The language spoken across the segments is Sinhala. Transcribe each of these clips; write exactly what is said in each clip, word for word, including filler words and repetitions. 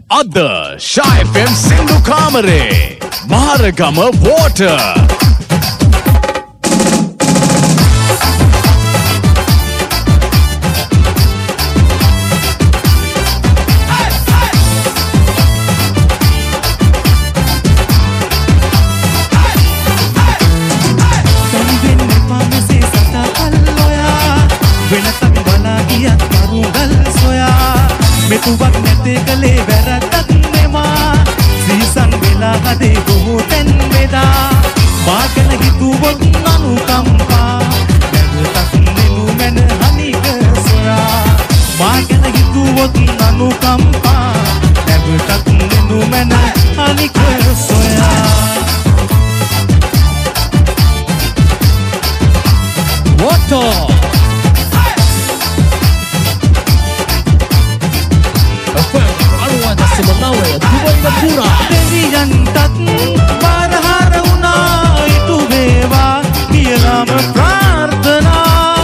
අද Sha F M සින්දු කාමරේ මහරගම water මෙතුවක් නැතේ කලේ වැරද්දක් නෙමා සීසන් වෙලා හදේ බොහෝ තැන් වේදා මාගෙන හිතුවොත් අනුකම්පා නැවතත් නෙනු මැන හනික සොයා මාගෙන හිතුවොත් අනුකම්පා නැවතත් නෙනු මැන හනික සොයා water sebenarnya Dubai Napura දෙවියන්ටත් බාරහාර වුණා ඉටු වේවා කියලාම ප්‍රාර්ථනා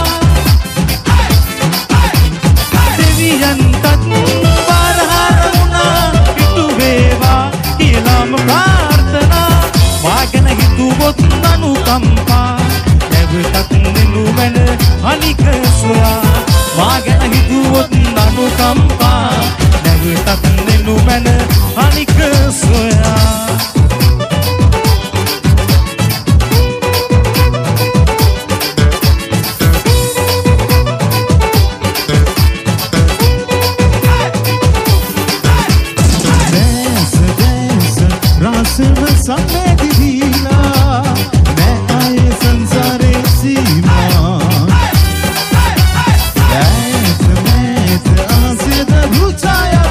දෙවියන්ටත් බාරහාර වුණා ඉටු වේවා කියලාම ප්‍රාර්ථනා මාගෙන හිතුවොත් අනුකම්පා නැවතත් නෙනු මැන අනික සොයා මාගෙන හිතුවොත් අනුකම්පා නැවතත් නෙනු මැන අනික සොයා dance dance රාසව සම්මේදි දීලා मैं आए संसारे सीमा dance dance आसिद बुझाया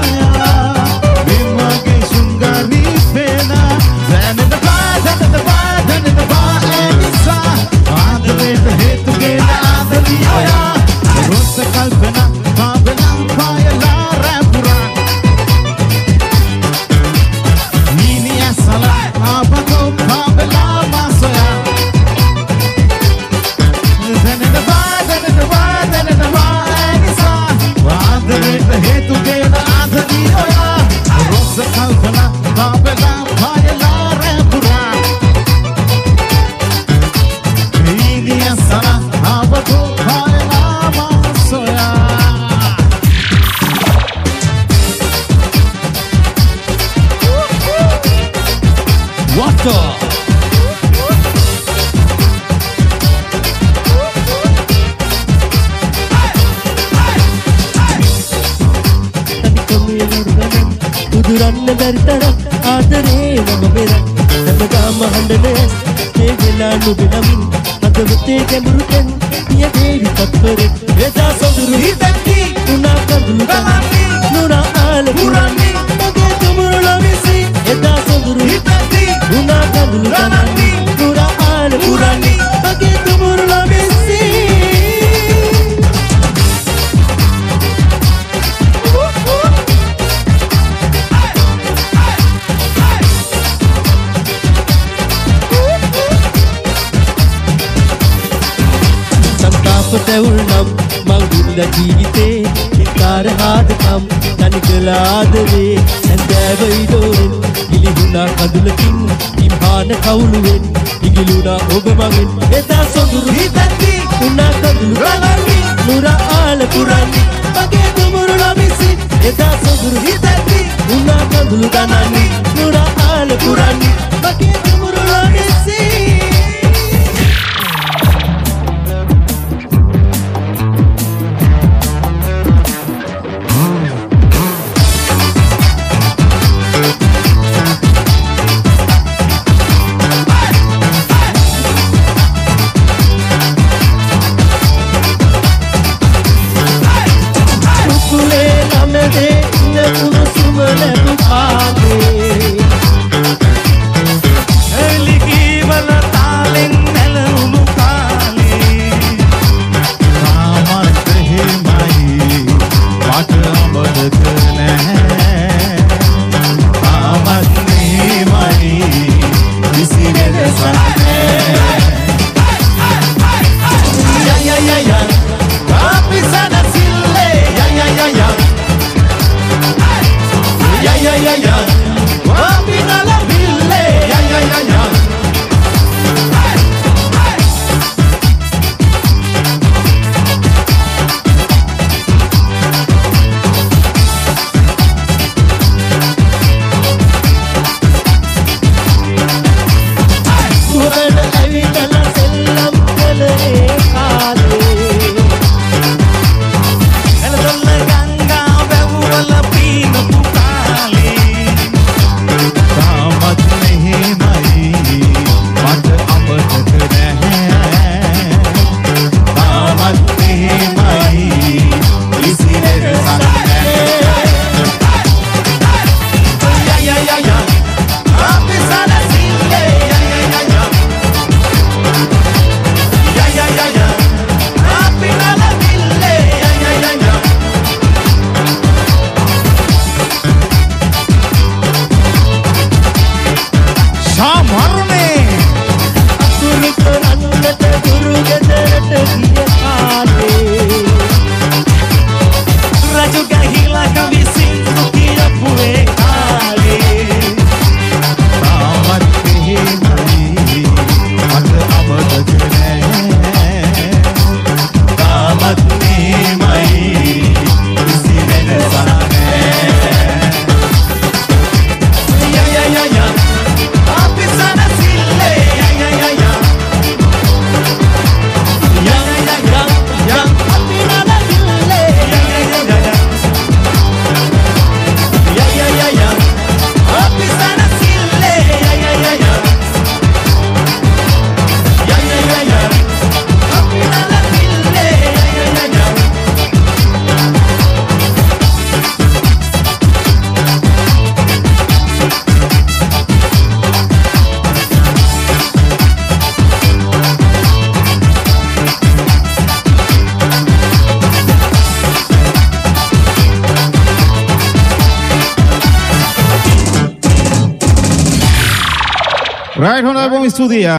දුරන්න බැරි තරම් ආදරේ මම බෙර හැමදාම හඬනේ මේ වෙලා නුඹනමින් හදවතේ ගැඹුරු තැන් පිය දේවි තත්පරේ එදා සොඳුරු හිතක්කි උනා කඳුළු ගමන්නේ නුරා ආල පුරන්නේ මගේ තුමුරු ළමිසි එදා සොඳුරු හිතක්කි උනා කඳුළු ගමන්නේ නුරා ආල පුරන්නේ මගේ තුමුරු ළමිසි පතවුල් නම් මංගුල්ල ජීවිතේ ඉකාර හාදකම් තනිකලාදරේ ඇඳෑවයි දෝරෙන් ගිලිහුණා කඳුලකින් ඉම්හාන කවුළුවෙන් ඉගිලුණා ඔබ මගෙන් එදා සොඳුරු හිතැති උනා කඳුළු ගලන්නේ නුරා ආල පුරන්නේ මගේ තුමුරු ළමිසි එදා සොඳුරු හිතැති උනා කඳුළු ගලන්නේ නුරා ආල පුරන්නේ මගේ තුමුරු ළමිසි Sumale ya ya. Wapi na la ville, ya ya ya ya. Right, hon är på min studio.